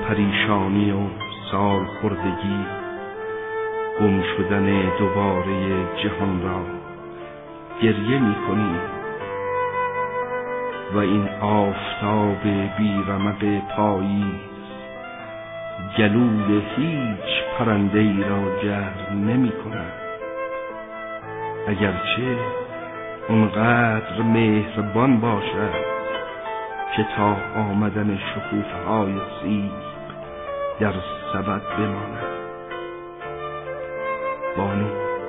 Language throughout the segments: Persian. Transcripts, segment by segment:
پریشانی و سال خوردگی، گم شدن دوباره جهان را گریه می کنی و این آفتاب بیرمق پاییز گلوی هیچ پرنده ای را گرم نمی کند، اگرچه اونقدر مهربان باشد که تا آمدن شکوفه های سیب در سبد بماند. بانو،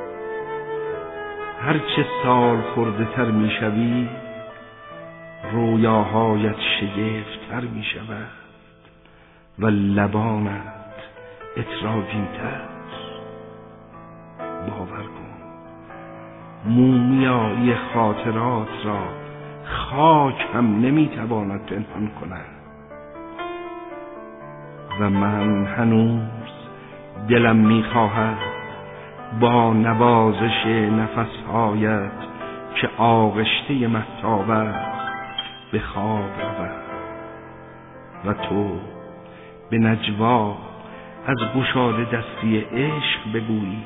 هرچه سال خورده تر می شوی رویاهایت شگفت تر می شود و لبانت اتراگین تر. باور کن مومیایی خاطرات را خاک هم نمی تواند پنهان کند و من هنوز دلم می خواهد با نوازش نفسهایت که آغشته مهتاب است به خواب رود و تو به نجوا از گشاده دستی عشق بگویی،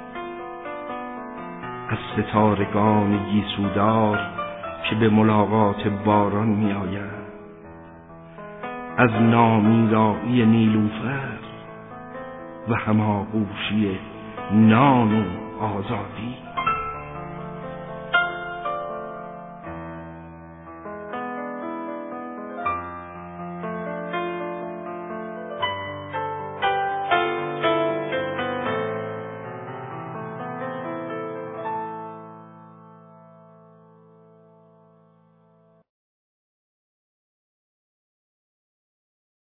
از ستارگان گیسودار که به ملاقات باران می آید، از نامیرایی نیلوفر و هماغوشی نان و آزادی.